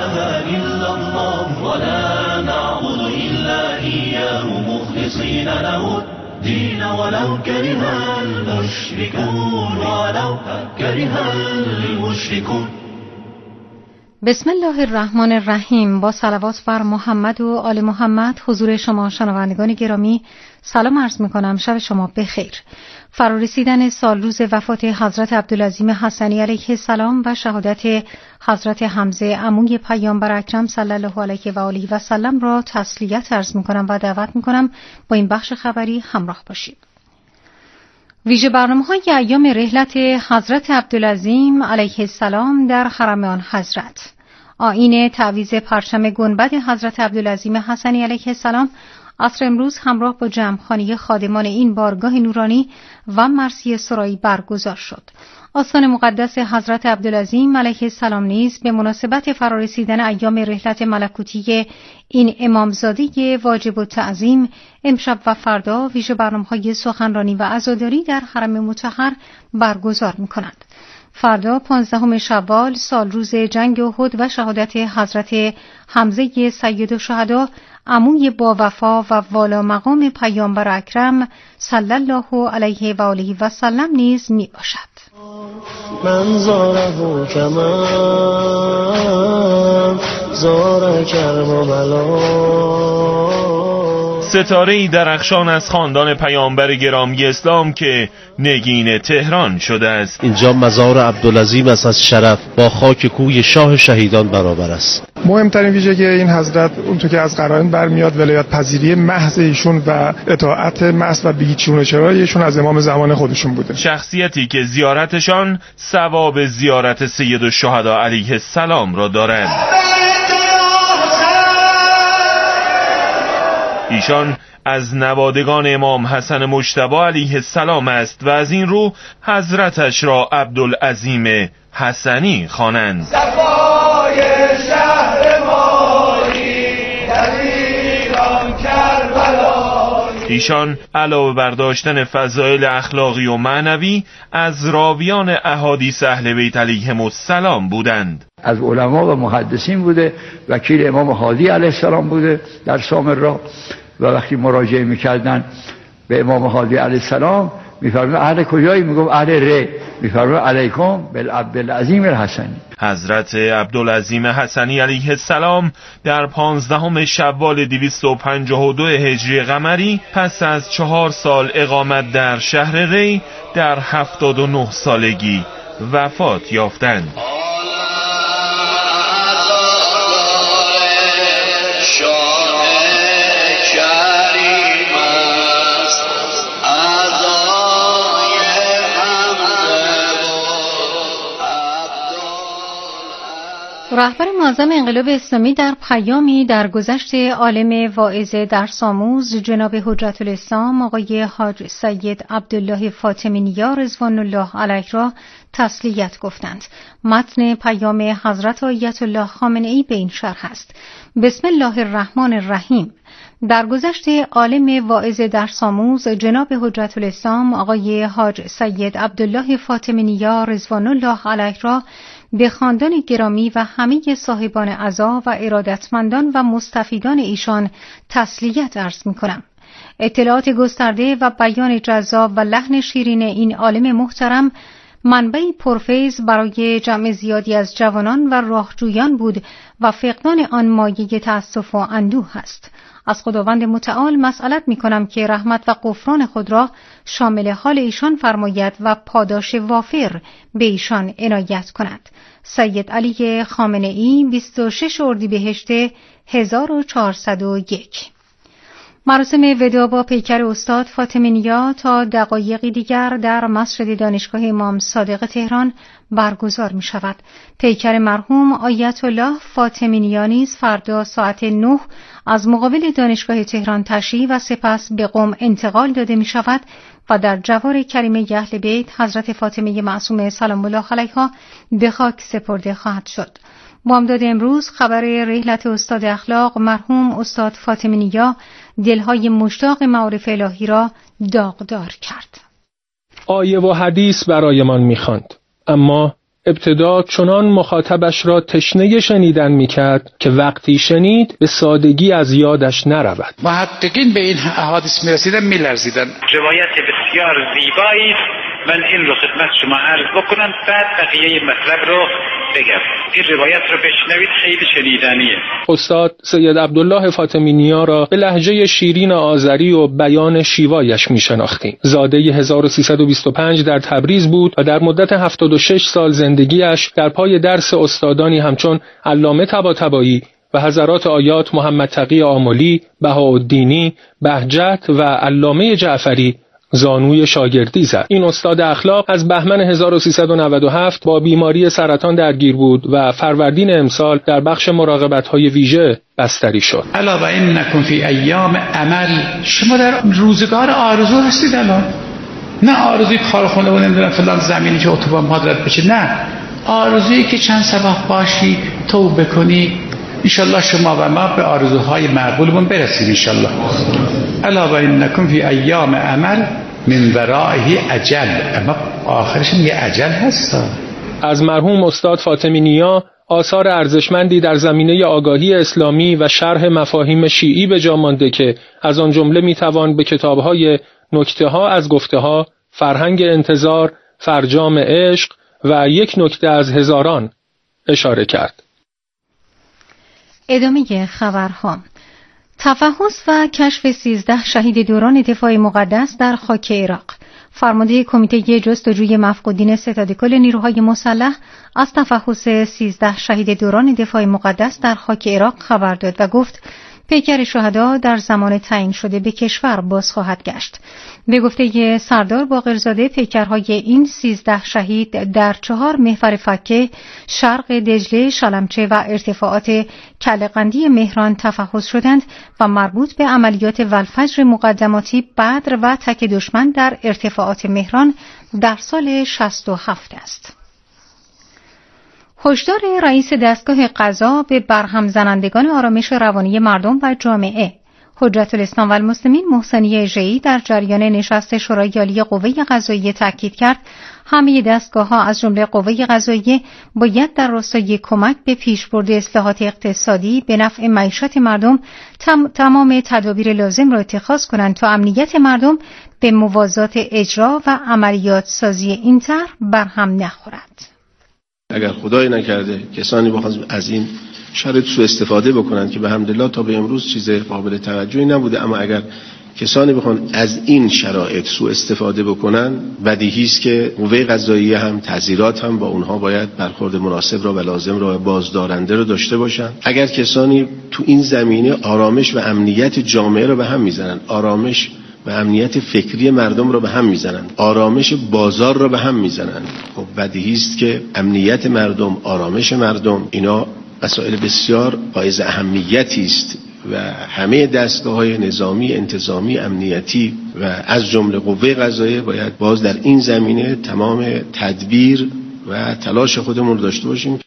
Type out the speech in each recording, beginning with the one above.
إلا الله ولا نعبد إلا إياه مخلصين له الدين ولو كره المشركون. بسم الله الرحمن الرحیم. با صلوات بر محمد و آل محمد حضور شما شنوندگان گرامی سلام عرض می‌کنم. شب شما بخیر. فرارسیدن سال روز وفات حضرت عبدالعظیم حسنی علیه السلام و شهادت حضرت حمزه عموی پیامبر اکرم صلی الله علیه و آله و سلم را تسلیت عرض می‌کنم و دعوت می‌کنم با این بخش خبری همراه باشید. ویژه برنامه‌های ایام رحلت حضرت عبدالعظیم علیه السلام در حرم آن حضرت، آیین تعویض پرچم گنبد حضرت عبدالعظیم حسنی علیه السلام عصر امروز همراه با جمعخوانی خادمان این بارگاه نورانی و مرثیه سرایی برگزار شد. آستان مقدس حضرت عبدالعظیم علیه السلام نیز به مناسبت فرارسیدن ایام رحلت ملکوتی این امامزاده واجب التعظیم امشب و فردا ویژه برنامه‌های سخنرانی و عزاداری در حرم مطهر برگزار می‌کنند. فردا 15 شوال سال روز جنگ احد و شهادت حضرت حمزه سید الشهدا عموی با وفا و والا مقام پیامبر اکرم صلی الله علیه و آله و سلم نیز می باشد. من زاره کمم زاره کرم و بلا. ستاره‌ای درخشان از خاندان پیامبر گرامی اسلام که نگین تهران شده است. اینجا مزار عبدالعظیم است از شرف با خاک کوی شاه شهیدان برابر است. مهمترین ویژگی این حضرت اونطور که از قرائن برمیاد ولایت پذیری محض ایشون و اطاعت محض و بی‌چون و چرای ایشون از امام زمان خودشون بوده. شخصیتی که زیارتشان ثواب زیارت سید الشهدا علیه السلام را دارند. ایشان از نوادگان امام حسن مجتبی علیه السلام است و از این رو حضرتش را عبدالعظیم حسنی خوانند. صفای شهر مایی در ایران کربلایی. ایشان علاوه بر داشتن فضایل اخلاقی و معنوی از راویان احادیث اهل بیت علیهم السلام بودند. از علما و محدثین بوده، وکیل امام هادی علیه السلام بوده در سامرا و وقتی مراجعه میکردن به امام هادی علیه السلام میفرمود اهل کجایی؟ میگفت اهل ره. میفرمود علیکم بالعبدالعظیم الحسنی. حضرت عبدالعظیم حسنی علیه السلام در 15 شوال 252 هجری قمری پس از 4 سال اقامت در شهر ری در 79 سالگی وفات یافتند. رهبر معظم انقلاب اسلامی در پیامی در گذشت عالم واعظ درس آموز جناب حجت الاسلام آقای حاج سید عبدالله فاطمی نیا رضوان الله علیه را تسلیت گفتند. متن پیام حضرت آیت الله خامنه‌ای به این شرح است: بسم الله الرحمن الرحیم. در گذشت عالم واعظ درس آموز جناب حجت الاسلام آقای حاج سید عبدالله فاطمی نیا رضوان الله علیه را به خاندان گرامی و همه صاحبان عزا و ارادتمندان و مستفیدان ایشان تسلیت عرض می‌کنم. اطلاعات گسترده و بیان جذاب و لحن شیرین این عالم محترم منبعی پرفیض برای جمع زیادی از جوانان و راهجویان بود و فقدان آن مایه تأسف و اندوه است. از خداوند متعال مسئلت می‌کنم که رحمت و غفران خود را شامل حال ایشان فرماید و پاداش وافر به ایشان عنایت کند. سید علی خامنه‌ای 26 اردیبهشت 1401. مراسم وداع با پیکر استاد فاطمی نیا تا دقایقی دیگر در مسجد دانشگاه امام صادق تهران برگزار می شود. پیکر مرحوم آیت الله فاطمی نیا نیز فردا ساعت 9 از مقابل دانشگاه تهران تشییع و سپس به قم انتقال داده می شود و در جوار کریمه اهل بیت حضرت فاطمه معصومه سلام الله علیها به خاک سپرده خواهد شد. بامداد امروز خبر رحلت استاد اخلاق مرحوم استاد فاطمی نیا دلهای مشتاق معارف الهی را داغدار کرد. آیه و حدیث برایمان می‌خواند، اما ابتدا چنان مخاطبش را تشنه شنیدن میکرد که وقتی شنید به سادگی از یادش نرود. محققین به این احادیث میرسیدن میلرزیدن. روایت بسیار زیبایی، من این رو خدمت شما عرض بکنم بعد بقیه مطلب رو بگم. این روایت رو بشنوید، خیلی شنیدنیه. استاد سید عبدالله فاطمی نیا را به لهجه شیرین آذری و بیان شیوایش میشناختیم. زاده 1325 در تبریز بود و در مدت 76 سال زندگیش در پای درس استادانی همچون علامه طباطبایی و حضرات آیات محمد تقی آملی، بهاءالدینی، بهجت و علامه جعفری زانوی شاگردی زد. این استاد اخلاق از بهمن 1397 با بیماری سرطان درگیر بود و فروردین امسال در بخش مراقبت‌های ویژه بستری شد. الا و انکم فی ایام عمل، شما در روزگار آرزو هستید الان. نه آرزوی کارخونه و نمیدونم فلان زمینی که اتوبان مادرت بشه، نه آرزویی که چند صبح باشی توبه کنی، انشالله شما و ما به آرزوهای مقبولمون برسیم انشالله. الا و انکم فی ایام عمل من ورائه اجل، اما آخرش یه اجل هست. از مرحوم استاد فاطمی نیا آثار ارزشمندی در زمینه آگاهی اسلامی و شرح مفاهیم شیعی به جا مانده که از آن جمله میتوان به کتاب‌های نکته‌ها از گفته‌ها، فرهنگ انتظار، فرجام عشق و یک نکته از هزاران اشاره کرد. ادامه خبرها. تفحص و کشف 13 شهید دوران دفاع مقدس در خاک عراق. فرمانده کمیته جستجوی مفقودین ستاد کل نیروهای مسلح از تفحص 13 شهید دوران دفاع مقدس در خاک عراق خبر داد و گفت پیکر شهدا در زمان تعیین شده به کشور باز خواهد گشت. به گفته سردار باقرزاده پیکرهای این 13 شهید در 4 محور فکه، شرق دجله، شلمچه و ارتفاعات کله‌قندی مهران تفحص شدند و مربوط به عملیات والفجر مقدماتی بدر و تک دشمن در ارتفاعات مهران در سال 67 است. هشدار رئیس دستگاه قضا به برهم زنندگان آرامش روانی مردم و جامعه. حجت الاسلام و المسلمین محسنی اژه‌ای در جریان نشست شورای عالی قوه قضاییه تاکید کرد همه دستگاه‌ها از جمله قوه قضاییه باید در راستای کمک به پیشبرد اصلاحات اقتصادی به نفع معیشت مردم تمام تدابیر لازم را اتخاذ کنند تا امنیت مردم به موازات اجرا و عملیات سازی این طرح برهم نخورد. اگر خدای نکرده کسانی بخوان از این شرط سوء استفاده بکنند که به حمدالله تا به امروز چیز قابل توجهی نبوده، اما اگر کسانی بخوان از این شرایط سوء استفاده بکنن، بدیهی است که قوه قضاییه هم تعزیرات هم با اونها باید برخورد مناسب را و لازم را و بازدارنده را داشته باشند. اگر کسانی تو این زمینه آرامش و امنیت جامعه را به هم میزنن، آرامش و امنیت فکری مردم را به هم میزنند، آرامش بازار را به هم میزنند، خب بدیهی است که امنیت مردم، آرامش مردم، اینا مسائل بسیار حائز اهمیتی است و همه دستگاه‌های نظامی، انتظامی، امنیتی و از جمله قوه قضاییه باید باز در این زمینه تمام تدبیر و تلاش خودمون رو داشته باشیم.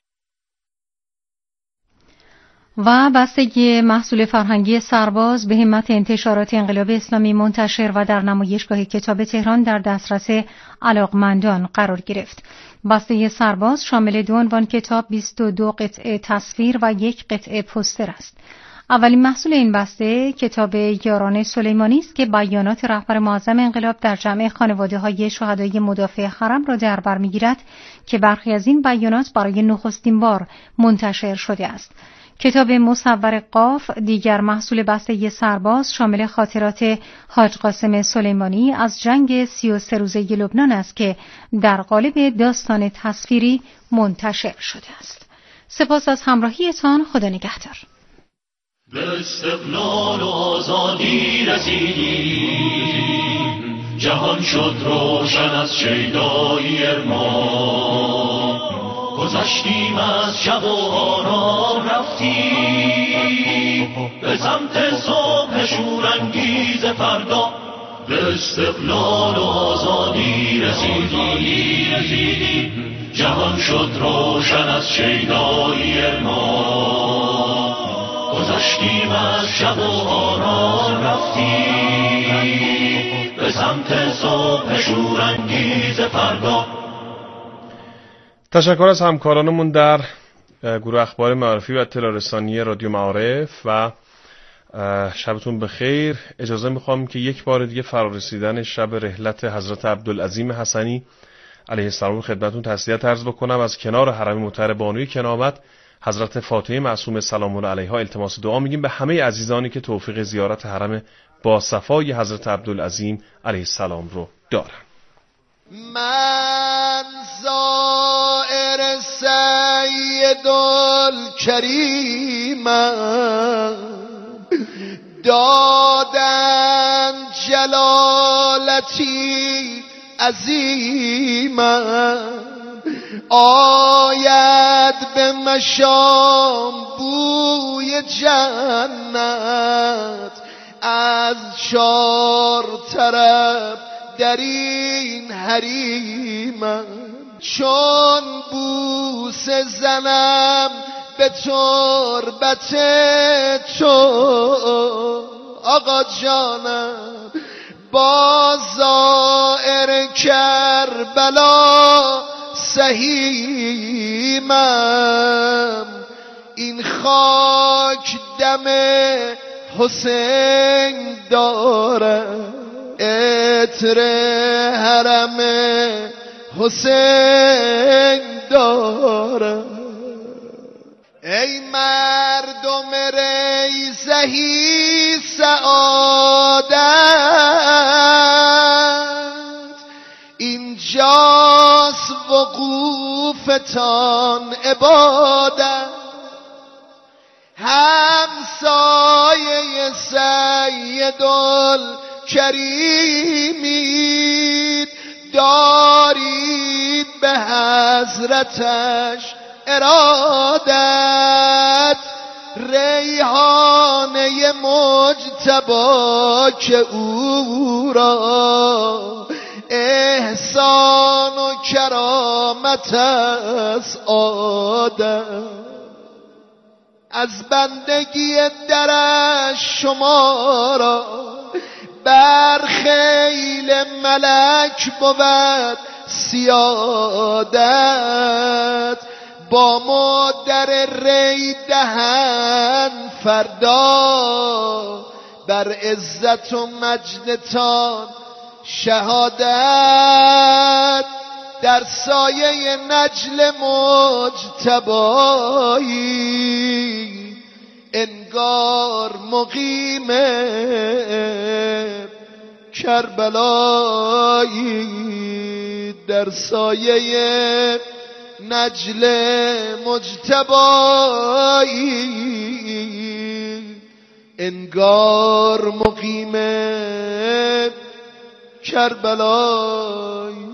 و بستگی محصول فرهنگی سرباز به همت انتشارات انقلاب اسلامی منتشر و در نمایشگاه کتاب تهران در دسترس علاقمندان قرار گرفت. بسته سرباز شامل 2 عنوان کتاب، 22 قطعه تصویر و 1 قطعه پوستر است. اولین محصول این بسته کتاب یاران سلیمانی است که بیانات رهبر معظم انقلاب در جمع خانواده‌های شهدای مدافع حرم را در بر می‌گیرد که برخی از این بیانات برای نخستین بار منتشر شده است. کتاب مصور قاف دیگر محصول بسته سرباز شامل خاطرات حاج قاسم سلیمانی از جنگ 33 روزه لبنان است که در قالب داستان تصویری منتشر شده است. سپاس از همراهیتان. خدا نگهدار. به استقلال و آزادی رسیدیم، جهان شد روشن از شیدایی ارمان، گذشتیم از شب و آرام رفتیم به سمت صبح شورانگیز فردا. به استقلال و آزادی رسیدیم، جهان شد روشن از شیدایی ارمان، گذشتیم از شب و آرام رفتیم به سمت صبح شورانگیز فردا. تشکر از همکارانمون در گروه اخبار معرفی و اطلاع رسانی رادیو معارف و شبتون بخیر. اجازه میخوام که یک بار دیگه فرارسیدن شب رحلت حضرت عبدالعظیم حسنی علیه السلام خدمتتون تسلیت عرض بکنم. از کنار حرم مطهر بانوی کنامت حضرت فاطمه معصومه سلام الله علیها التماس دعا میگیم به همه عزیزانی که توفیق زیارت حرم با صفای حضرت عبدالعظیم علیه السلام رو دارن. من زائر سید الکریم دادن جلالتی عظیم آید به مشام بوی جنت از چار طرف در این حریم چون بوس زنم به تربت تو آقا جانم با زائر کربلا سهیمم این خاک دم حسین دارم عطر حرم حسین دارم ای مردم ریزهی سعادت اینجاست وقوفتان عبادت همسایه سیدالکریمید دارید به حضرتش ارادت ریحانه مجتبی که او را احسان و کرامت از عادت از بندگی درش شما را بر خیل ملک بود سیادت با ما در ری دهن فردا بر عزت و مجدتان شهادت در سایه نجل مجتبایی انگار مقیم کربلایی در سایه نجل مجتبایی انگار مقیم کربلایی.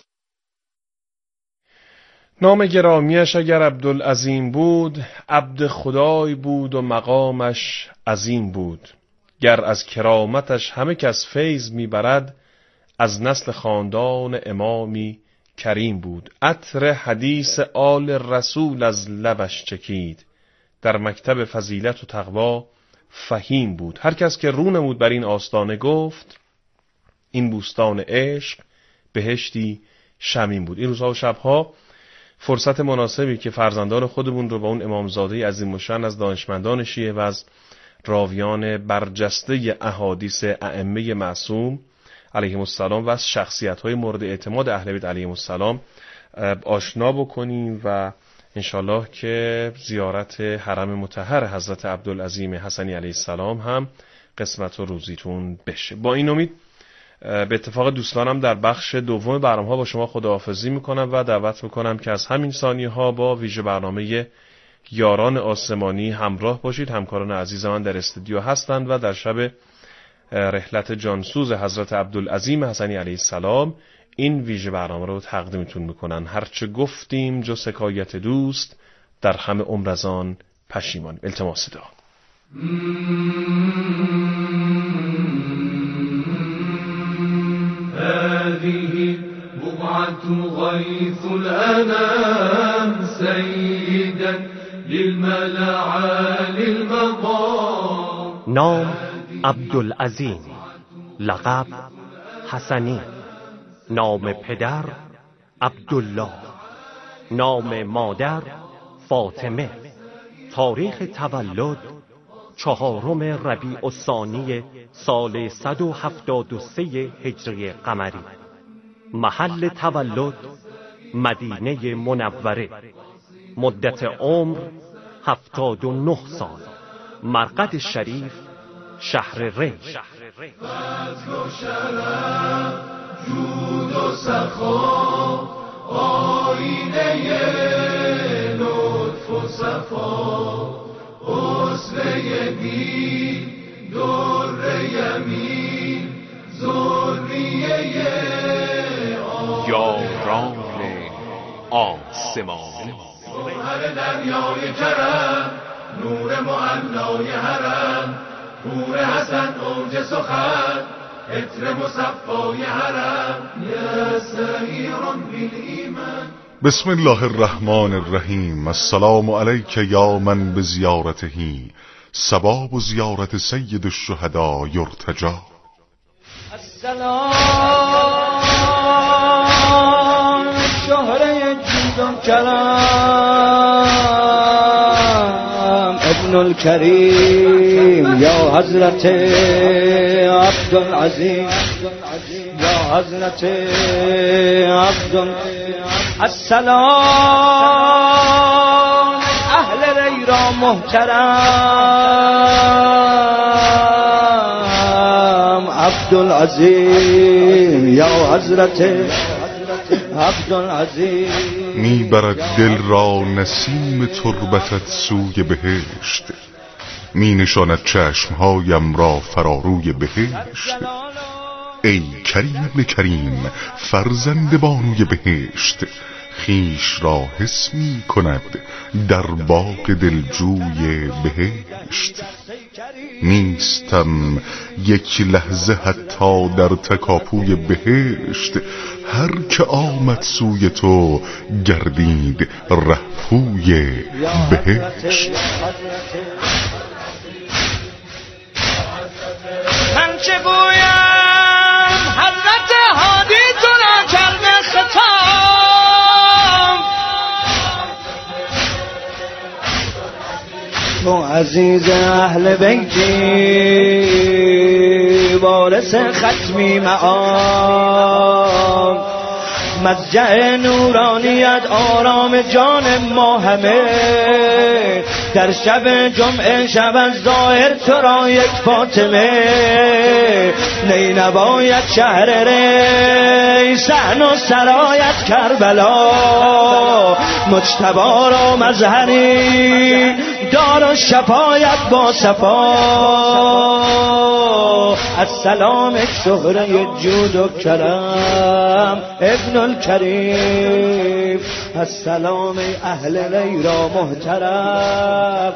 نام گرامیش اگر عبدالعظیم بود عبد خدای بود و مقامش عظیم بود گر از کرامتش همه کس فیض میبرد از نسل خاندان امامی کریم بود عطر حدیث آل رسول از لبش چکید در مکتب فضیلت و تقوا فهیم بود هر کس که رو نمود بر این آستانه گفت این بوستان عشق بهشتی شمیم بود. این روزها و شبها فرصت مناسبی که فرزندان خودمون رو با اون امامزاده عظیم الشأن از دانشمندان شیعه و از راویان برجسته احادیث ائمه معصوم علیهم السلام و از شخصیت‌های مورد اعتماد اهل بیت علیهم السلام آشنا بکنیم و انشالله که زیارت حرم مطهر حضرت عبدالعظیم حسنی علیه السلام هم قسمت و روزیتون بشه. با این امید به اتفاق دوستانم در بخش دوم برنامه‌ها با شما خداحافظی میکنم و دعوت میکنم که از همین ثانیه‌ها با ویژه برنامه یاران آسمانی همراه باشید. همکاران عزیز من در استودیو هستند و در شب رحلت جانسوز حضرت عبدالعظیم حسنی علیه السلام این ویژه برنامه رو تقدیمتون میکنن. هرچه گفتیم جز حکایت دوست در همه عمر از آن پشیمان. التماس دعا. هذه بقعة غيث الأنام سيدا للملاعى للمقام. نام عبدالعظیم، لقب حسنی، نام پدر عبدالله، نام مادر فاطمه. تاریخ تولد 4 ربیع الثانی سال 173 هجری قمری. محل تولد مدینه منوره. مدت عمر 79 سال. مرقد شریف شهر ری. فضل و شرف، جود و سخا، آینه لطف و صفا، اسوه دین، در یمین، ذریه یاران آسمانی. گوهر دریای کرم، نور معلای حرم، نور حسن اوج سخن، عطر مصفای حرم، یستعیر بالایمان. بسم الله الرحمن الرحیم. السلام علیک یا من بزیارته ثواب زیارت سید الشهدا یرتجا. السلام شهره جود و کرم، ابن الکریم یا حضرت عبدالعظیم، یا حضرت السلام اهل ری را محترم، عبدالعظیم یا حضرت عبدالعظیم. میبرد دل را نسیم تربتت سوی بهشت، می نشاند چشمهایم را فراروی بهشت. ای کریم ابن کریم فرزند بانوی بهشت، خیش را حس می کند در باغ دلجوی بهشت. نیستم یک لحظه حتی در تکاپوی بهشت، هر که آمد سوی تو گردید رهپوی بهشت. من چه گویم حضرت هادی تو را کرده خطاب، تو عزیز اهل بیتی وارث ختمی معاد، مضجع نورانیت آرام جان ما همه، در شب جمعه شب از ظاهر تو را یک فاطمه، نینوایت شهر ری صحن و سرایت کربلا، مجتبی را مظهری دار و شفایت با صفا. السلام شهره جود و کرم، ابن الکریم. السلام اهل ری را محترم،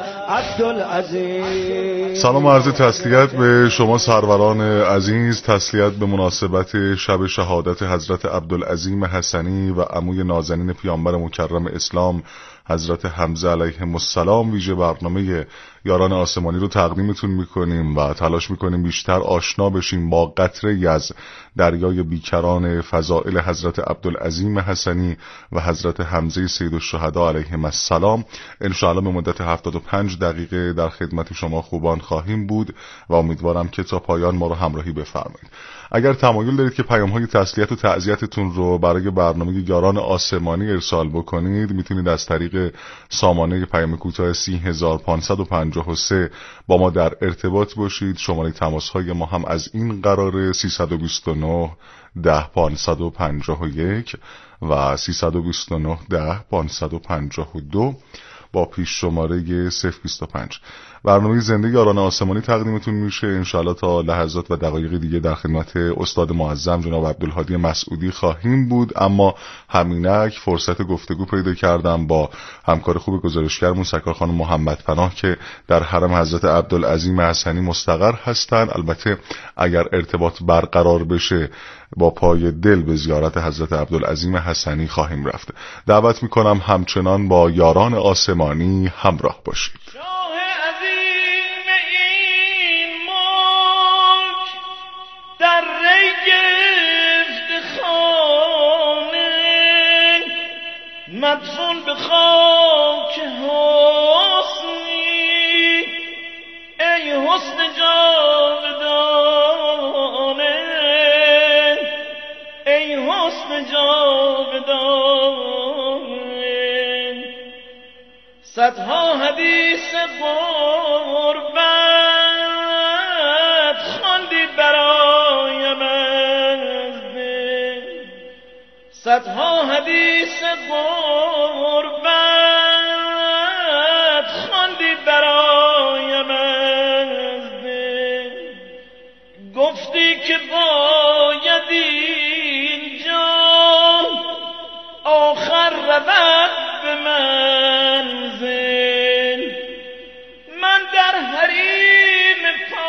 عبدالعزیز. سلام و عرض تسلیت به شما سروران عزیز، تسلیت به مناسبت شب شهادت حضرت عبدالعظیم حسنی و عموی نازنین پیامبر مکرم اسلام حضرت حمزه علیهم السلام. ویژه برنامه یاران آسمانی رو تقدیمتون میکنیم و تلاش میکنیم بیشتر آشنا بشیم با قطره‌ای از دریای بیکران فضائل حضرت عبدالعظیم حسنی و حضرت حمزه سید الشهدا علیهم السلام. انشاءالله به مدت 75 دقیقه در خدمت شما خوبان خواهیم بود و امیدوارم که تا پایان ما رو همراهی بفرمایید. اگر تمایل دارید که پیام‌های تسلیت و تعزیتتون رو برای برنامه یاران آسمانی ارسال بکنید، میتونید از طریق سامانه پیام کوتاه 30553 با ما در ارتباط باشید. شماره تماس‌های ما هم از این قراره 329 10 551 و 329 10 552 با پیش شماره 025. برنامه زنده یاران آسمانی تقدیمتون میشه. انشاءالله تا لحظات و دقایق دیگه در خدمت استاد معظم جناب عبدالهادی مسعودی خواهیم بود، اما همینک فرصت گفتگو پیدا کردم با همکار خوب گزارشگرمون سرکار خانم محمد پناه که در حرم حضرت عبدالعظیم حسنی مستقر هستن. البته اگر ارتباط برقرار بشه با پای دل به زیارت حضرت عبدالعظیم حسنی خواهیم رفت. دعوت میکنم همچنان با یاران آسمانی همراه باشید. مدفون به خاک حسنی ای حسن جاودانه ای حسن جاودانه صدها حدیث غربت خواندی برایم از دل صدها حدیث غربت خواندی برایم از دل گفتی که باید اینجا آخر رود به منزل من در حریم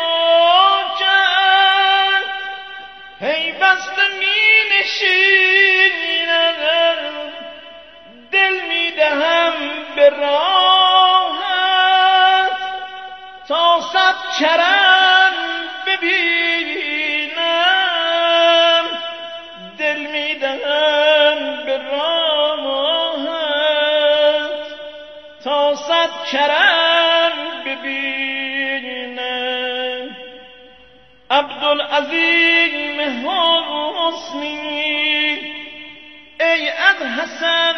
پاکت پیوسته می نشینم دل می دهم به راحت تا 100 کرم ببینم دل می دهم به راحت تا 100 کرم ببینم عبدالعظیم حسنی ای از حسن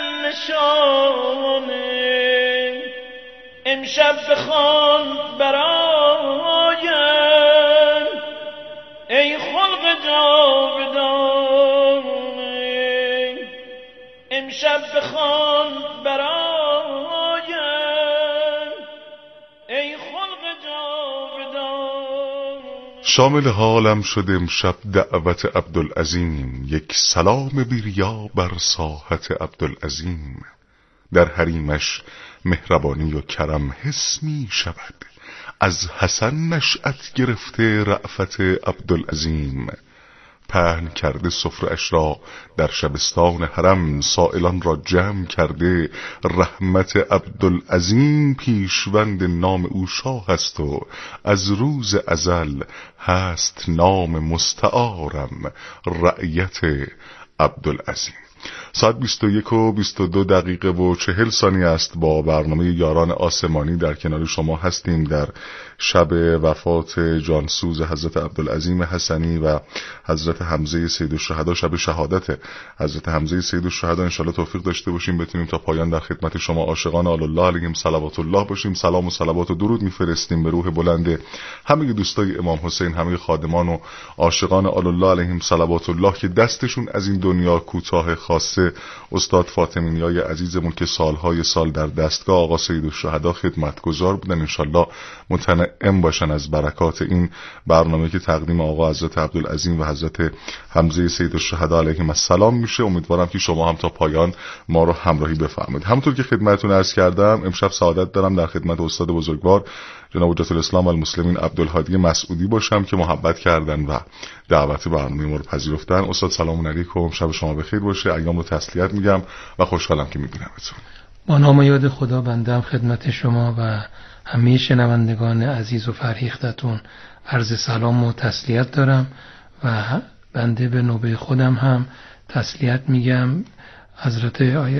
نشانه امشب بخوان برایم ای خلق جاودانه امشب بخوان برایم ای خلق جاودانه. شامل حالم شد امشب دعوت عبدالعظیم، یک سلام بیریا بر ساحت عبدالعظیم. در حریمش مهربانی و کرم حس می شود، از حسن نشأت گرفته رأفت عبدالعظیم. پهن کرده سفره‌اش را در شبستان حرم، سائلان را جمع کرده رحمت عبدالعظیم. پیشوند نام او شاه است و از روز ازل هست نام مستعارم رعیت عبدالعظیم. ساعت 21:22 است. با برنامه یاران آسمانی در کنار شما هستیم در شب وفات جانسوز حضرت عبدالعظیم حسنی و حضرت حمزه سیدالشهدا، شب شهادت حضرت حمزه سیدالشهدا. انشالله توفیق داشته باشیم بتونیم تا پایان در خدمت شما عاشقان آل الله علیهم صلوات الله باشیم. سلام و صلوات و درود میفرستیم به روح بلند همه دوستای امام حسین، همه خادمان و عاشقان آل الله علیهم صلوات الله که دستشون از این دنیا کوتاه. خاصه استاد فاطمی‌نیای عزیزمون که سالهای سال در دستگاه آقا سیدالشهدا خدمتگزار بودن، انشالله متنعم باشن از برکات این برنامه که تقدیم آقا حضرت عبدالعظیم و حضرت حمزه سیدالشهدا علیهم السلام میشه. امیدوارم که شما هم تا پایان ما رو همراهی بفرمایید. همونطور که خدمتتون عرض کردم، امشب سعادت دارم در خدمت استاد بزرگوار جناب حجت الاسلام و المسلمین عبدالهادی مسعودی باشم که محبت کردن و دعوت برنامه ما رو پذیرفتن. استاد سلام علیکم، شب شما بخیر باشه. ایام رو تسلیت میگم و خوشحالم که میبینمتون. با نام و یاد خدا بندم خدمت شما و همه شنوندگان عزیز و فرهیختتون عرض سلام و تسلیت دارم و بنده به نوبه خودم هم تسلیت میگم حضرت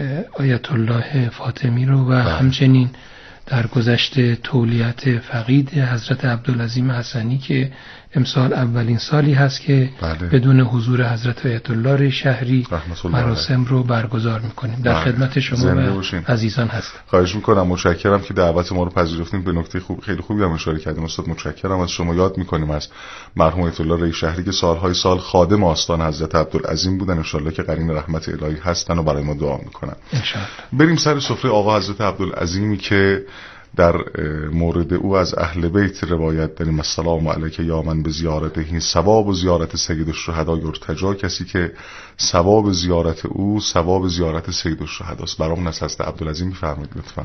آیت الله فاطمی رو و همچنین در گذشته تولیت فقید حضرت عبدالعظیم حسنی که امسال اولین سالی هست که بدون حضور حضرت آیت الله شهری مراسم رو برگزار میکنیم. در خدمت شما و عزیزان هستم. خواهش میکنم، متشکرم که دعوت ما رو پذیرفتیم. به نکته خیلی خوبی هم اشاره کردیم استاد، متشکرم از شما. یاد میکنیم از مرحوم آیت الله شهری که سالهای سال خادم آستان حضرت عبدالعظیم بودن، ان شاءالله که قرین رحمت الهی هستن و برای ما دعا میکنن. ان شاءالله. بریم سر سفره آقا حضرت عبدالعظیمی که در مورد او از اهل بیت روایت داریم: السلام علیک یا من به زیارته ثواب و زیارت سید الشهدا یرتجا. کسی که ثواب زیارت او ثواب زیارت سید الشهدا است. برامون از حضرت عبدالعظیم بفرمایید لطفاً.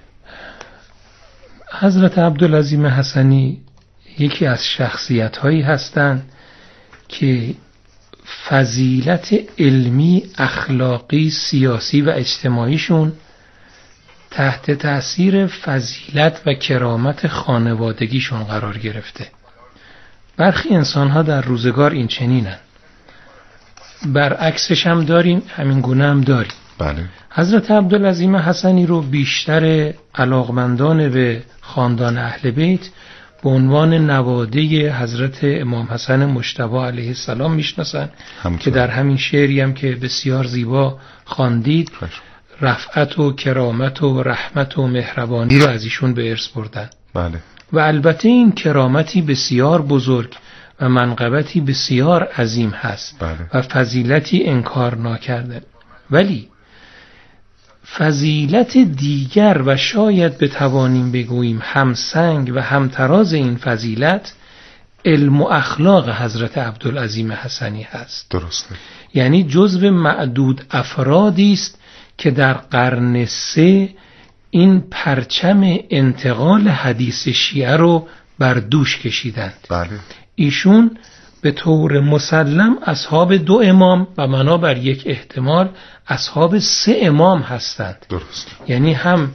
حضرت عبدالعظیم حسنی یکی از شخصیت‌هایی هستند که فضیلت علمی، اخلاقی، سیاسی و اجتماعیشون تحت تأثیر فضیلت و کرامت خانوادگیشون قرار گرفته. برخی انسان‌ها در روزگار این چنینن، برعکسش هم داریم، همین گونه هم داریم. بله. حضرت عبدالعظیم حسنی رو بیشتر علاقمندان به خاندان اهل بیت به عنوان نواده حضرت امام حسن مجتبی علیه السلام میشناسن که در همین شعری هم که بسیار زیبا خواندید رفعت و کرامت و رحمت و مهربانی رو از ایشون به ارث بردن. بله. و البته این کرامتی بسیار بزرگ و منقبتی بسیار عظیم هست. بله. و فضیلتی انکار ناکرده. ولی فضیلت دیگر و شاید بتوانیم بگوییم همسنگ و همتراز این فضیلت علم و اخلاق حضرت عبدالعظیم حسنی هست. درسته. یعنی جزو معدود افرادی است که در قرن 3 این پرچم انتقال حدیث شیعه رو بر دوش کشیدند. بله. ایشون به طور مسلم اصحاب 2 امام و بنابر یک احتمال اصحاب 3 امام هستند. درست. یعنی هم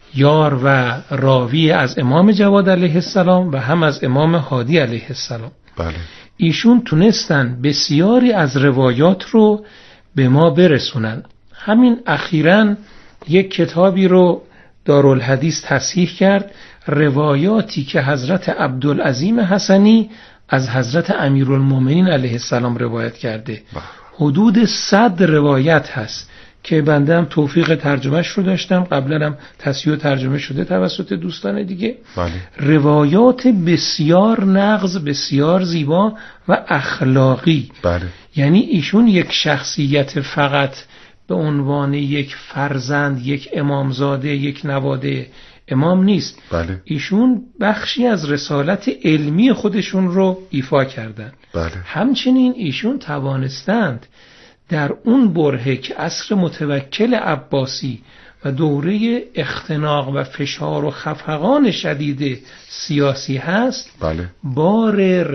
یار و راوی از امام جواد علیه السلام و هم از امام هادی علیه السلام. بله. ایشون تونستن بسیاری از روایات رو به ما برسونن. همین اخیراً یک کتابی رو دارالحدیث تصحیح کرد، روایاتی که حضرت عبدالعظیم حسنی از حضرت امیرالمومنین علیه السلام روایت کرده. حدود 100 روایت هست که بنده هم توفیق ترجمهش رو داشتم، قبلا هم تصحیح و ترجمه شده توسط دوستان دیگه. بله. روایات بسیار نغز، بسیار زیبا و اخلاقی. بله. یعنی ایشون یک شخصیت فقط به عنوان یک فرزند، یک امامزاده، یک نواده امام نیست. بله. ایشون بخشی از رسالت علمی خودشون رو ایفا کردند. بله. همچنین ایشون توانستند در اون برهه که عصر متوکل عباسی و دوره اختناق و فشار و خفقان شدید سیاسی هست، بله. بار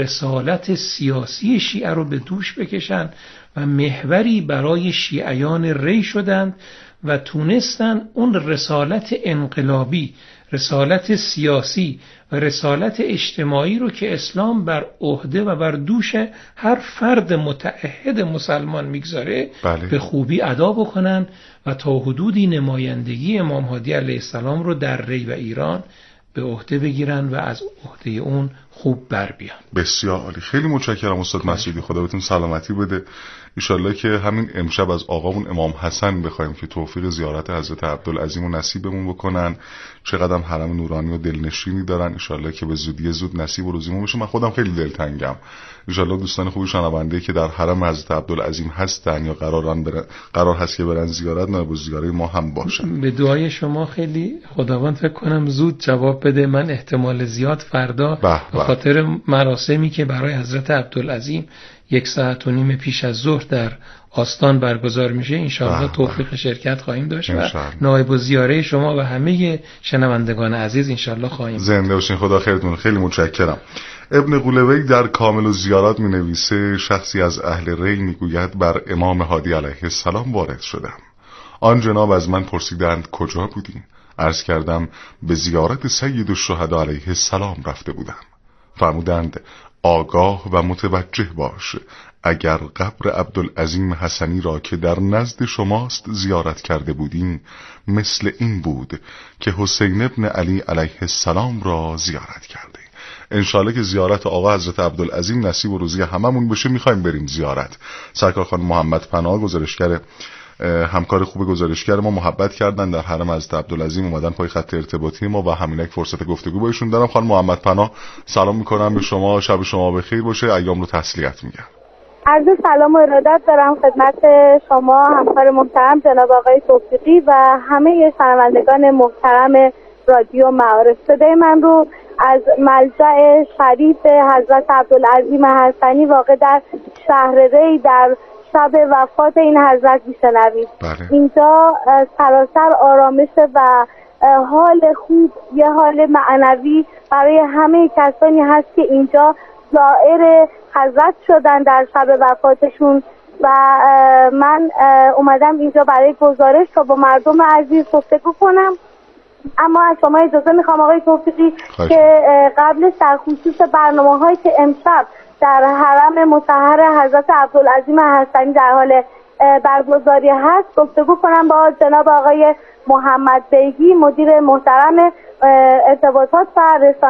رسالت سیاسی شیعه رو به دوش بکشن و محوری برای شیعیان ری شدند و تونستن اون رسالت انقلابی، رسالت سیاسی و رسالت اجتماعی رو که اسلام بر عهده و بر دوش هر فرد متعهد مسلمان میگذاره بله. به خوبی ادا بکنن و تا حدودی نمایندگی امام هادی علیه السلام رو در ری و ایران به عهده بگیرن و از عهده اون خوب بر بیان. بسیار عالی. خیلی متشکرم استاد مسعودی، خدا بهتون سلامتی بده. ان که همین امشب از آقامون امام حسن بخوایم که توفیق زیارت حضرت عبدالعظیم رو نصیبمون بکنن. چقدر حرم نورانی و دلنشینی دارن. ان که به زودی زود نصیب و روزیمون بشه. من خودم خیلی دلتنگم. ان دوستان خوبی شنونده که در حرم حضرت عبدالعظیم هستن یا قرار هست که برن زیارت، نایب زیاره ما هم باشن. به دعای شما خیلی خداوند فکر کنم زود جواب بده. من احتمال زیاد فردا به خاطر مراسمی که برای حضرت عبدالعظیم 1.5 ساعت پیش از ظهر در آستان برگزار میشه، انشاءالله توفیق شرکت خواهیم داشت و نایب زیاره شما و همه شنوندگان عزیز انشاءالله خواهیم. زنده باشین، خدا خیرتون. خیلی متشکرم. ابن قولوی در کامل الزیارات می نویسه شخصی از اهل ری می گوید بر امام هادی علیه السلام وارد شدم. آن جناب از من پرسیدند کجا بودی؟ عرض کردم به زیارت سید الشهدا علیه السلام رفته بودم. فرمودند آگاه و متوجه باش، اگر قبر عبدالعظیم حسنی را که در نزد شماست زیارت کرده بودیم مثل این بود که حسین ابن علی علیه السلام را زیارت کرده. انشالله که زیارت آقا حضرت عبدالعظیم نصیب و روزی هممون بشه. میخوایم بریم زیارت. سرکار خانم محمد پناه گزارشگر، همکار خوب گزارشگر ما، محبت کردن در حرم حضرت عبدالعظیم، اومدن پای خط ارتباطی ما و همینک فرصت گفتگو با ایشون دارم. خانم محمد پناه سلام میکنم به شما، شب شما بخیر باشه، ایام رو تسلیت میگم. عرض سلام و ارادت دارم خدمت شما همکار محترم جناب آقای توفیقی و همه شنوندگان محترم رادیو معارف. صدای من رو از ملجأ شریف حضرت عبدالعظیم حسنی واقع در شهر ری در شب وفات این حضرت میشنوید. اینجا سراسر آرامش و حال خوب، یه حال معنوی برای همه کسانی هست که اینجا زائر حضرت شدن در شب وفاتشون و من اومدم اینجا برای گزارش تا با مردم عزیز گفتگو کنم. اما از شما اجازه میخوام آقای توفیقی که قبلش در خصوص برنامه‌هایی که امشب در حرم مطهر حضرت عبدالعظیم حسنی در حال برگزاری هست گفتگو کنم با جناب آقای محمد بیگی، مدیر محترم ارتباطات و رسانه